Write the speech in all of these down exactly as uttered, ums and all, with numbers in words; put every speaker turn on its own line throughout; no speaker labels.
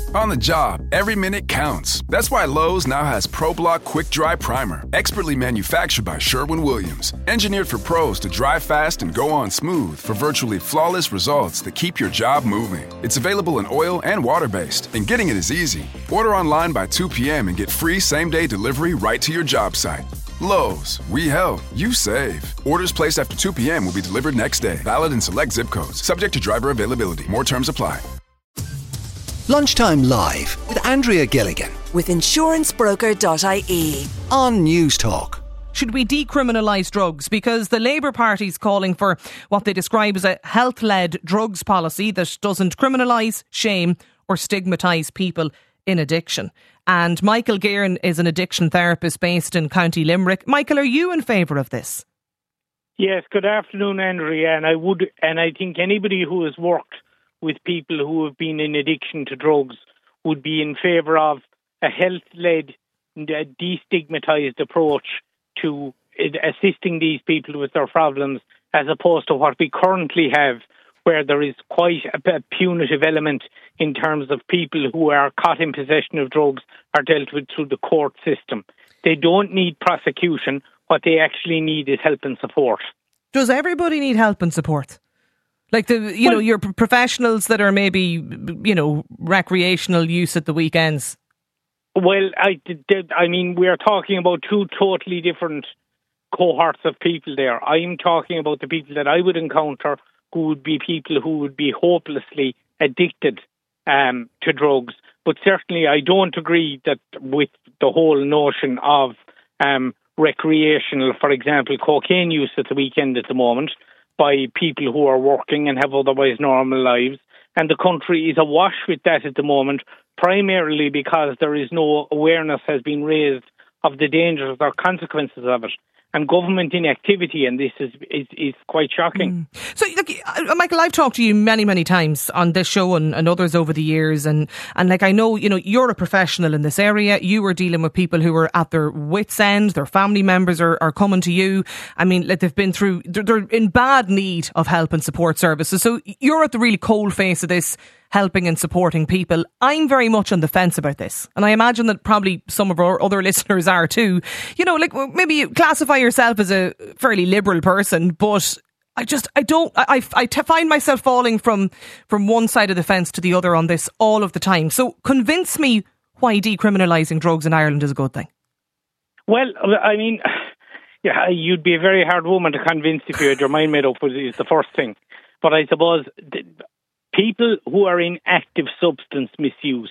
On the job, every minute counts. That's why Lowe's now has ProBlock Quick Dry Primer, expertly manufactured by Sherwin-Williams. Engineered for pros to dry fast and go on smooth for virtually flawless results that keep your job moving. It's available in oil and water-based, and getting it is easy. Order online by two p.m. and get free same-day delivery right to your job site. Lowe's, we help, you save. Orders placed after two p.m. will be delivered next day. Valid in select zip codes. Subject to driver availability. More terms apply.
Lunchtime Live with Andrea Gilligan
with insurance broker dot I E
on News Talk.
Should we decriminalise drugs? Because the Labour Party's calling for what they describe as a health-led drugs policy that doesn't criminalise, shame or stigmatise people in addiction. And Michael Gearan is an addiction therapist based in County Limerick. Michael, are you in favour of this?
Yes, good afternoon, Andrea. And I would, and I think anybody who has worked with people who have been in addiction to drugs would be in favour of a health-led, destigmatised approach to assisting these people with their problems, as opposed to what we currently have, where there is quite a punitive element in terms of people who are caught in possession of drugs are dealt with through the court system. They don't need prosecution. What they actually need is help and support.
Does everybody need help and support? Like, the you well, know, your professionals that are maybe, you know, recreational use at the weekends?
Well, I, I mean, we are talking about two totally different cohorts of people there. I'm talking about the people that I would encounter who would be people who would be hopelessly addicted um, to drugs. But certainly I don't agree that with the whole notion of um, recreational, for example, cocaine use at the weekend at the moment, by people who are working and have otherwise normal lives. And the country is awash with that at the moment, primarily because there is no awareness has been raised of the dangers or consequences of it. And government inactivity, and this is is, is quite shocking.
Mm. So, look, Michael, I've talked to you many, many times on this show and, and others over the years, and, and like I know, you know, you're a professional in this area. You were dealing with people who were at their wits' end. Their family members are, are coming to you. I mean, like they've been through, they're, they're in bad need of help and support services. So you're at the really cold face of this, helping and supporting people. I'm very much on the fence about this, and I imagine that probably some of our other listeners are too. You know, like maybe you classify yourself as a fairly liberal person, but I just I don't I I t- find myself falling from from one side of the fence to the other on this all of the time. So convince me why decriminalising drugs in Ireland is a good thing.
Well, I mean, yeah, you'd be a very hard woman to convince if you had your mind made up. Is the first thing, but I suppose. Th- People who are in active substance misuse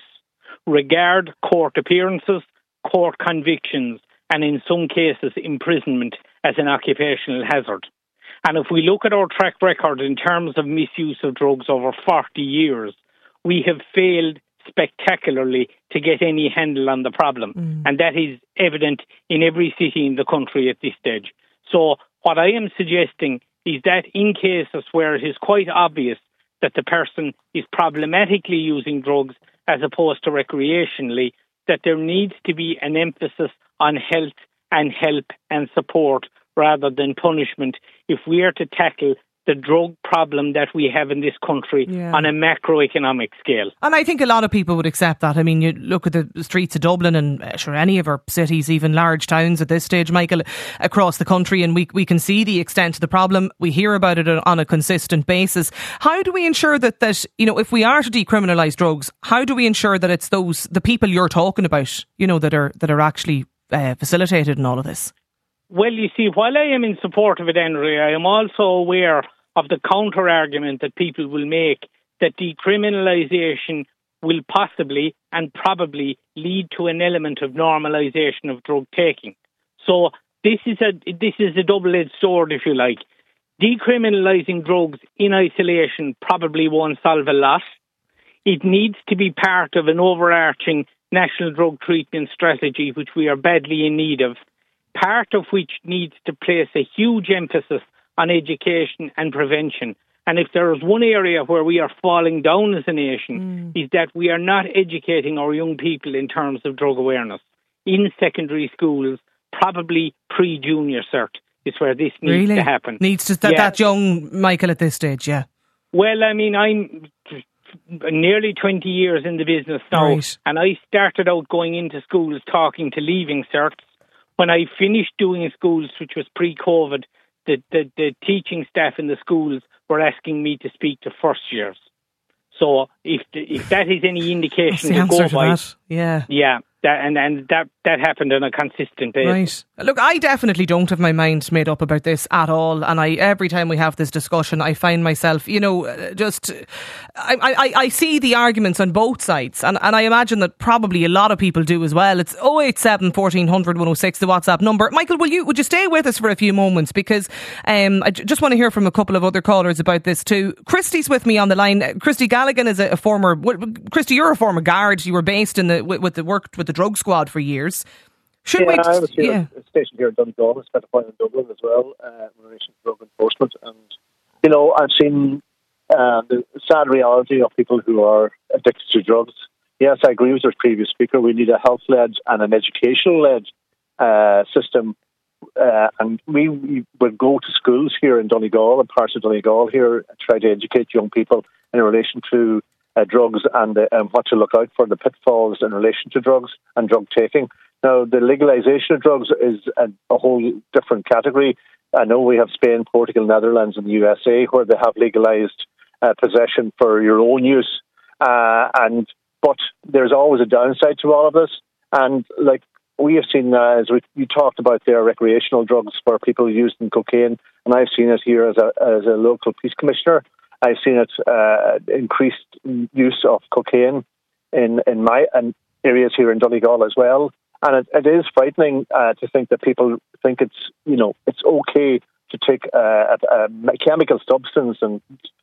regard court appearances, court convictions, and in some cases imprisonment as an occupational hazard. And if we look at our track record in terms of misuse of drugs over forty years, we have failed spectacularly to get any handle on the problem. Mm. And that is evident in every city in the country at this stage. So what I am suggesting is that in cases where it is quite obvious that the person is problematically using drugs as opposed to recreationally, that there needs to be an emphasis on health and help and support rather than punishment if we are to tackle the drug problem that we have in this country yeah. on a macroeconomic scale.
And I think a lot of people would accept that. I mean, you look at the streets of Dublin and uh, sure any of our cities, even large towns at this stage, Michael, across the country, and we we can see the extent of the problem. We hear about it on a consistent basis. How do we ensure that, that you know, if we are to decriminalise drugs, how do we ensure that it's those, the people you're talking about, you know, that are, that are actually uh, facilitated in all of this?
Well, you see, while I am in support of it, Andrea, I am also aware of the counter-argument that people will make that decriminalisation will possibly and probably lead to an element of normalisation of drug taking. So this is a this is a double-edged sword, if you like. Decriminalising drugs in isolation probably won't solve a lot. It needs to be part of an overarching national drug treatment strategy, which we are badly in need of, part of which needs to place a huge emphasis on education and prevention. And if there is one area where we are falling down as a nation, mm. is that we are not educating our young people in terms of drug awareness. In secondary schools, probably pre-junior cert is where this needs
really?
to happen.
Needs to that,
yeah.
that young Michael at this stage, yeah.
Well, I mean, I'm nearly twenty years in the business now,
Right.
and I started out going into schools talking to leaving certs. When I finished doing schools, which was pre-COVID, the, the, the teaching staff in the schools were asking me to speak to first years. So if the, if that is any indication
That's the
to
answer
go
to
by,
that. Yeah.
yeah, that, and, and that, that happened on a consistent basis.
Right. Look, I definitely don't have my mind made up about this at all. And I, every time we have this discussion, I find myself, you know, uh, just, I, I, I see the arguments on both sides. And, and I imagine that probably a lot of people do as well. It's oh eight seven, fourteen hundred, one oh six, the WhatsApp number. Michael, will you, would you stay with us for a few moments? Because um, I j- just want to hear from a couple of other callers about this too. Christy's with me on the line. Uh, Christy Galligan is a, a former, w- Christy, you're a former guard. You were based in the, with, with the, worked with the drug squad for years. Should
yeah,
we?
I was here,
yeah.
stationed here in Donegal. I spent a while in Dublin as well uh, in relation to drug enforcement. And, you know, I've seen uh, the sad reality of people who are addicted to drugs. Yes, I agree with the previous speaker. We need a health-led and an educational-led uh, system. Uh, and we, we would go to schools here in Donegal and parts of Donegal here and try to educate young people in relation to uh, drugs and, uh, and what to look out for, the pitfalls in relation to drugs and drug taking. Now, the legalisation of drugs is a, a whole different category. I know we have Spain, Portugal, Netherlands and the U S A where they have legalised uh, possession for your own use. Uh, and But there's always a downside to all of this. And like we have seen, uh, as we, you talked about there, recreational drugs where people using cocaine. And I've seen it here as a, as a local police commissioner. I've seen it uh, increased use of cocaine in, in my in areas here in Donegal as well. And it, it is frightening uh, to think that people think it's, you know, it's okay to take uh, a, a chemical substance and,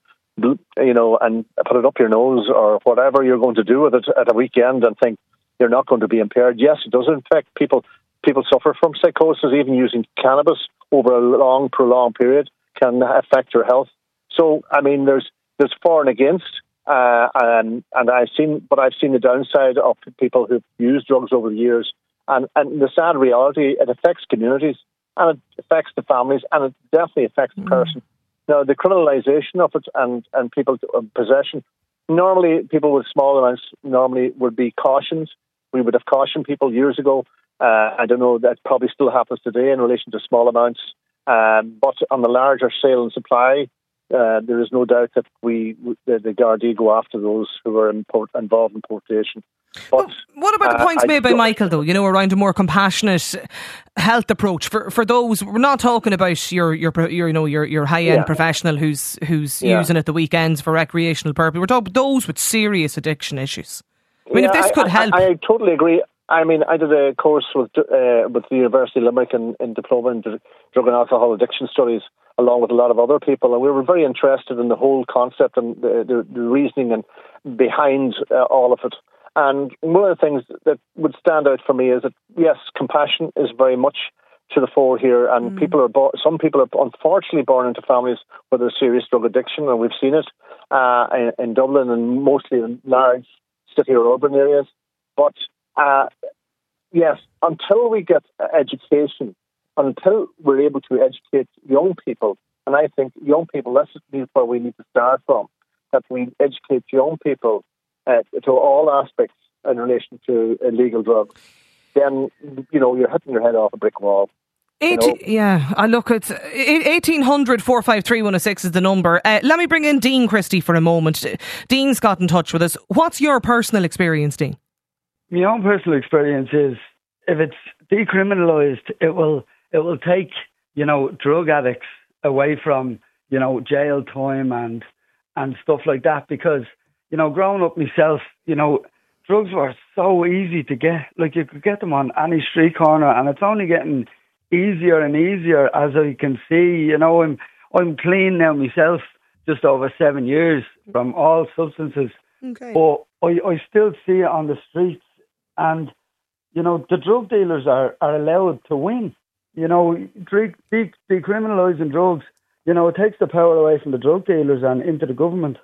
you know, and put it up your nose or whatever you're going to do with it at a weekend and think you're not going to be impaired. Yes, it does affect people. People suffer from psychosis. Even using cannabis over a long, prolonged period can affect your health. So, I mean, there's there's for and against. Uh, and and I've seen, but I've seen the downside of people who've used drugs over the years. And, and the sad reality, it affects communities and it affects the families and it definitely affects the person. Mm. Now, the criminalisation of it and, and people's possession, normally people with small amounts normally would be cautioned. We would have cautioned people years ago. Uh, I don't know, that probably still happens today in relation to small amounts. Um, but on the larger sale and supply, uh, there is no doubt that we, the, the Gardaí go after those who are import, involved in importation. But,
well, what about the points uh, made by Michael, though, you know, around a more compassionate health approach for for those? We're not talking about your your, your you know your your high end yeah. professional who's who's yeah. using it the weekends for recreational purpose. We're talking about those with serious addiction issues. I mean, yeah, if this could
I,
help,
I, I totally agree. I mean, I did a course with uh, with the University of Limerick in, in diploma in drug and alcohol addiction studies, along with a lot of other people, and we were very interested in the whole concept and the, the, the reasoning and behind uh, all of it. And one of the things that would stand out for me is that, yes, compassion is very much to the fore here. And mm. people are bo- some people are unfortunately born into families with a serious drug addiction, and we've seen it uh, in, in Dublin and mostly in large city or urban areas. But, uh, yes, until we get education, until we're able to educate young people, and I think young people, that's where we need to start from, that we educate young people Uh, to all aspects in relation to illegal drugs, then, you know, you're hitting your head off a brick wall.
eighty, you know? Yeah, I look at eighteen hundred, four five three, one oh six is the number. Uh, let me bring in Dean Christie for a moment. Dean's got in touch with us. What's your personal experience, Dean?
My own personal experience is if it's decriminalised, it will it will take, you know, drug addicts away from, you know, jail time and and stuff like that, because, you know, growing up myself, you know, drugs were so easy to get. Like, you could get them on any street corner, and it's only getting easier and easier as I can see. You know, I'm I'm clean now myself, just over seven years from all substances. Okay. But I, I still see it on the streets, and, you know, the drug dealers are, are allowed to win. You know, de- de- decriminalising drugs, you know, it takes the power away from the drug dealers and into the government.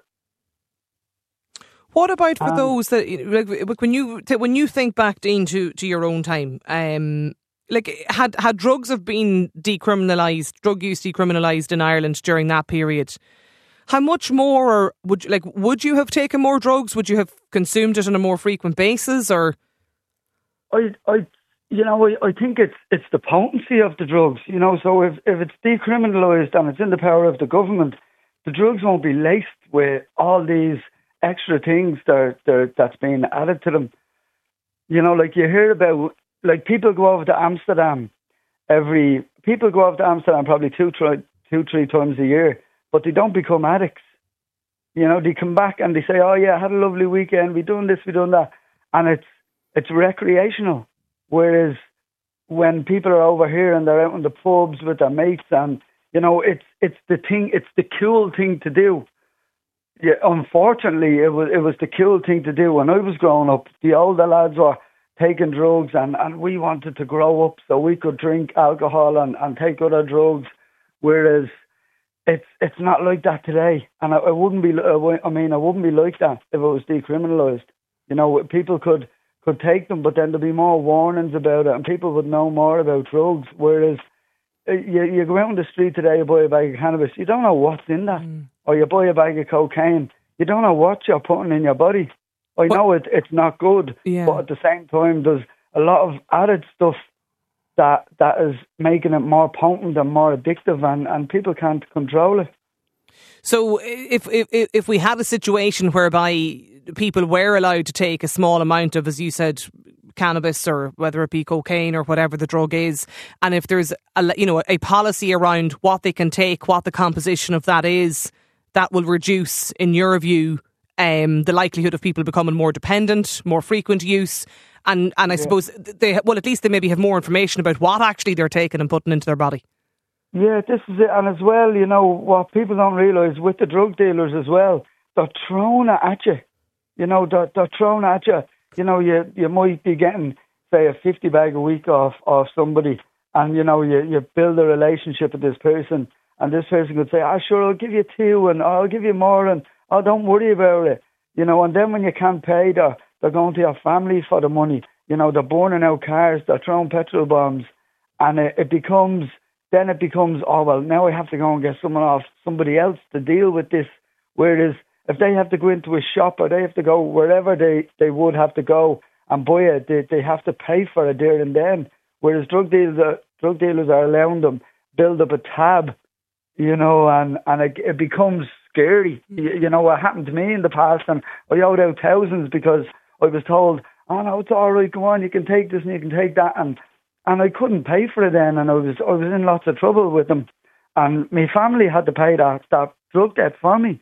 What about for um, those that, like, when you when you think back, Dean, to, to your own time, um, like had had drugs have been decriminalised, drug use decriminalised in Ireland during that period, How much more would you, like, would you have taken more drugs? Would you have consumed it on a more frequent basis, or?
I, I, you know, I, I think it's it's the potency of the drugs. You know, so if if it's decriminalised and it's in the power of the government, the drugs won't be laced with all these extra things that that that's being added to them. You know, like you hear about, like people go over to Amsterdam every people go over to Amsterdam probably two, three, two, three times a year, but they don't become addicts. You know, they come back and they say, "Oh yeah, I had a lovely weekend. We done this, we done that," and it's it's recreational. Whereas when people are over here and they're out in the pubs with their mates, and you know, it's it's the thing, it's the cool thing to do. Yeah, unfortunately, it was it was the cool thing to do when I was growing up. The older lads were taking drugs, and, and we wanted to grow up so we could drink alcohol and, and take other drugs. Whereas it's it's not like that today, and I, I wouldn't be. I mean, I wouldn't be like that if it was decriminalised. You know, people could could take them, but then there'd be more warnings about it, and people would know more about drugs. Whereas you you go out on the street today, you buy a bag of cannabis, you don't know what's in that. Mm. Or you buy a bag of cocaine, you don't know what you're putting in your body. I but, know it, it's not good, yeah. But at the same time, there's a lot of added stuff that that is making it more potent and more addictive, and, and people can't control it.
So if, if if we had a situation whereby people were allowed to take a small amount of, as you said, cannabis, or whether it be cocaine or whatever the drug is, and if there's a, you know, a policy around what they can take, what the composition of that is, that will reduce, in your view, um, the likelihood of people becoming more dependent, more frequent use, and, and I yeah. suppose they well at least they maybe have more information about what actually they're taking and putting into their body.
Yeah, this is it. And as well, you know, what people don't realise with the drug dealers as well, they're throwing it at you. You know, they're, they're throwing at you. You know, you you might be getting, say, a fifty bag a week off, off somebody, and, you know, you, you build a relationship with this person, and this person could say, "Ah, oh, sure, I'll give you two, and I'll give you more, and oh, don't worry about it." You know, and then when you can't pay, they're, they're going to your family for the money. You know, they're burning out cars, they're throwing petrol bombs, and it, it becomes, then it becomes, oh, well, now I have to go and get someone off, somebody else to deal with this. Whereas if they have to go into a shop, or they have to go wherever they, they would have to go and buy it, they, they have to pay for it there and then. Whereas drug dealers are, drug dealers are allowing them build up a tab, you know, and, and it, it becomes scary. You, you know, what happened to me in the past, and I owed out thousands because I was told, "Oh no, it's all right, go on, you can take this and you can take that," and and I couldn't pay for it then, and I was I was in lots of trouble with them, and my family had to pay that, that drug debt for me.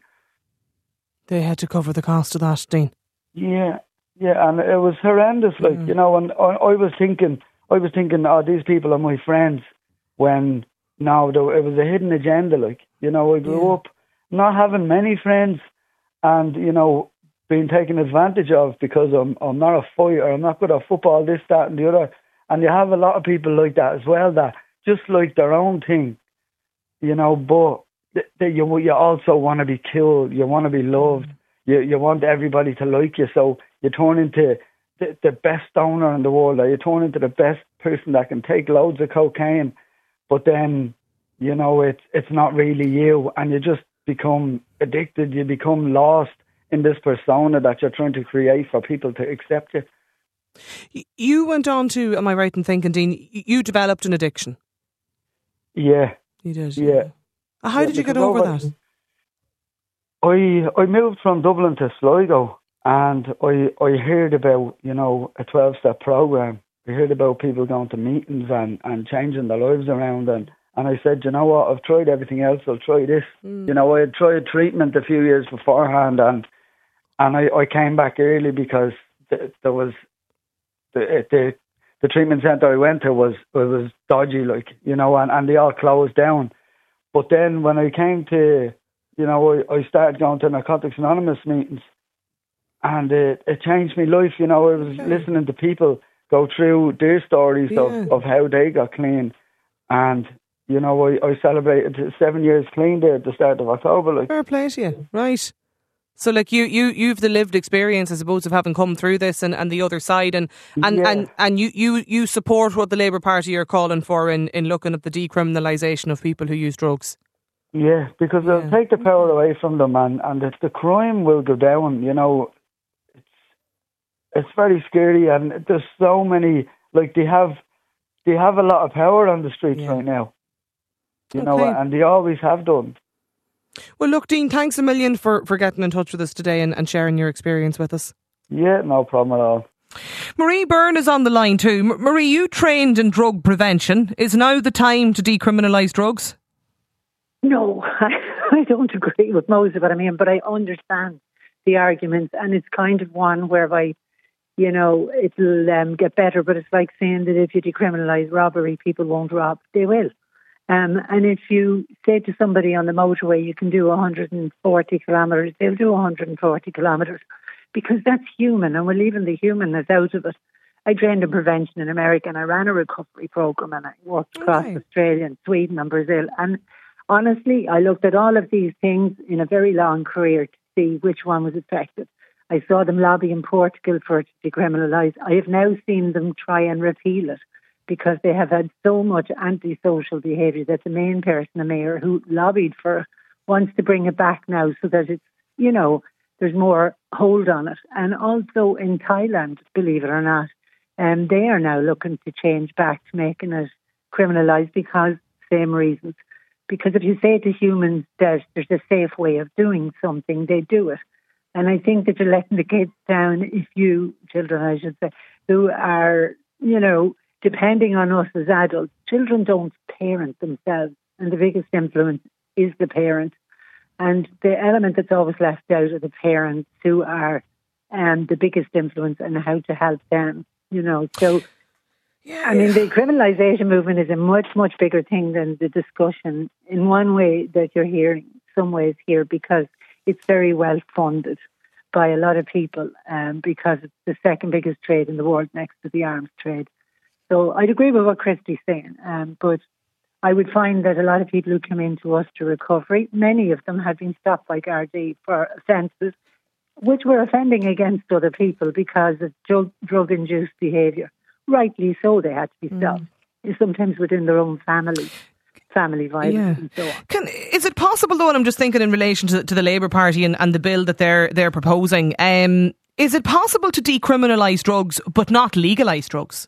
They had to cover the cost of that, Dean.
Yeah, yeah, and it was horrendous, like, mm. you know, and I, I was thinking, I was thinking, oh, these people are my friends, when, no, it was a hidden agenda, like, you know, I grew yeah. up not having many friends, and, you know, being taken advantage of because I'm, I'm not a fighter, I'm not good at football, this, that, and the other, and you have a lot of people like that as well, that just like their own thing, you know, but that you you also want to be cool, you want to be loved, you you want everybody to like you, so you turn into the, the best stoner in the world, or you turn into the best person that can take loads of cocaine, but then, you know, it's it's not really you, and you just become addicted, you become lost in this persona that you're trying to create for people to accept you.
You went on to, am I right in thinking, Dean, you developed an addiction?
Yeah.
You did?
Yeah.
How yeah, did you get over, over that?
I I moved from Dublin to Sligo, and I I heard about, you know, a twelve-step program. I heard about people going to meetings and, and changing their lives around, and, and I said, you know what, I've tried everything else, I'll try this. Mm. You know, I had tried treatment a few years beforehand, and and I, I came back early because th- there was the the the treatment centre I went to was it was dodgy, like, you know, and, and they all closed down. But then when I came to, you know, I, I started going to Narcotics Anonymous meetings, and it, it changed my life. You know, I was okay. listening to people go through their stories yeah. of, of how they got clean. And, you know, I, I celebrated seven years clean there at the start of October. Like.
Fair play to you. Right. So, like, you, you, you've the lived experience, I suppose, of having come through this and, and the other side. And and, yeah. and, and you, you, you support what the Labour Party are calling for in, in looking at the decriminalisation of people who use drugs.
Yeah, because
Yeah.
they'll take the power away from them, and, and the, the crime will go down, you know. It's it's very scary, and there's so many, like, they have they have a lot of power on the streets
Yeah.
right now, you
Okay.
know, and they always have done.
Well, look, Dean, thanks a million for, for getting in touch with us today and, and sharing your experience with us.
Yeah, no problem at all.
Marie Byrne is on the line too. M- Marie, you trained in drug prevention. Is now the time to decriminalise drugs?
No, I, I don't agree with most of it. I mean, but I understand the arguments, and it's kind of one whereby, you know, it'll um, get better, but it's like saying that if you decriminalise robbery, people won't rob. They will. Um, and if you say to somebody on the motorway, you can do one hundred forty kilometres, they'll do one hundred forty kilometres, because that's human, and we're leaving the humanness out of it. I trained in prevention in America, and I ran a recovery programme, and I worked across
Okay.
Australia and Sweden and Brazil. And honestly, I looked at all of these things in a very long career to see which one was effective. I saw them lobby in Portugal for it to decriminalise. I have now seen them try and repeal it, because they have had so much antisocial behaviour that the main person, the mayor, who lobbied for, wants to bring it back now so that it's, you know, there's more hold on it. And also in Thailand, believe it or not, um, they are now looking to change back to making it criminalised, because same reasons. Because if you say to humans that there's a safe way of doing something, they do it. And I think that you're letting the kids down if you, children I should say, who are, you know, depending on us as adults. Children don't parent themselves, and the biggest influence is the parent. And the element that's always left out are the parents, who are um, the biggest influence, and how to help them, you know. So,
Yeah.
I mean, the criminalisation movement is a much, much bigger thing than the discussion in one way that you're hearing, some ways here, because it's very well funded by a lot of people, um, because it's the second biggest trade in the world next to the arms trade. So I'd agree with what Christy's saying, um, but I would find that a lot of people who come into us to recovery, many of them have been stopped by Gardaí for offences which were offending against other people because of drug, drug-induced behaviour. Rightly so, they had to be stopped, mm. sometimes within their own family. Family violence
yeah.
and so on.
Can, is it possible though, and I'm just thinking in relation to, to the Labour Party and, and the bill that they're they're proposing, um, is it possible to decriminalise drugs but not legalise drugs?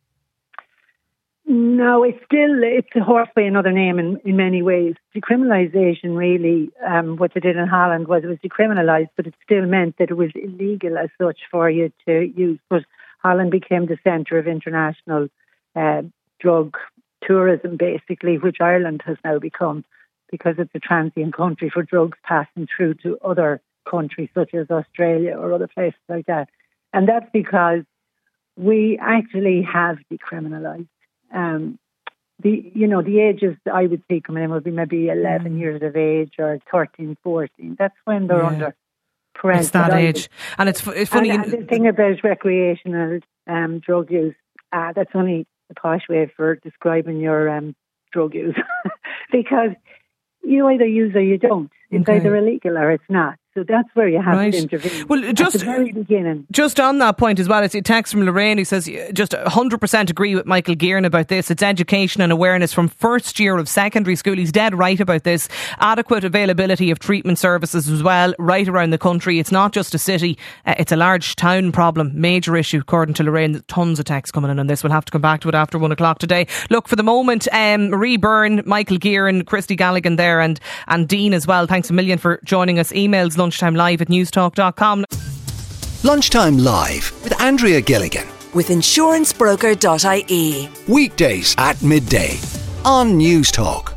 No, it's still, it's a horse by another name in, in many ways. Decriminalisation really, um, what they did in Holland was it was decriminalised, but it still meant that it was illegal as such for you to use. But Holland became the centre of international uh, drug tourism, basically, which Ireland has now become, because it's a transient country for drugs passing through to other countries such as Australia or other places like that. And that's because we actually have decriminalised. Um, the you know the ages I would see coming in would be maybe eleven mm. years of age or thirteen, fourteen. That's when they're yeah. under parental.
It's that age, and it's it's funny.
And, and the thing about recreational um, drug use, uh, that's only a posh way for describing your um, drug use, because you either use or you don't. It's okay. either illegal or it's not. So that's where you have right. to intervene.
Well, just
at the very beginning.
Just on that point as well, it's a text from Lorraine who says, just one hundred percent agree with Michael Gearan about this. It's education and awareness from first year of secondary school. He's dead right about this. Adequate availability of treatment services as well, right around the country. It's not just a city, uh, it's a large town problem. Major issue, according to Lorraine. Tons of texts coming in on this. We'll have to come back to it after one o'clock today. Look, for the moment, um, Marie Byrne, Michael Gearan, Christy Galligan there, and, and Dean as well. Thanks a million for joining us. Emails lunchtime live at newstalk dot com.
Lunchtime Live with Andrea Gilligan.
With insurance broker dot I E.
Weekdays at midday on Newstalk.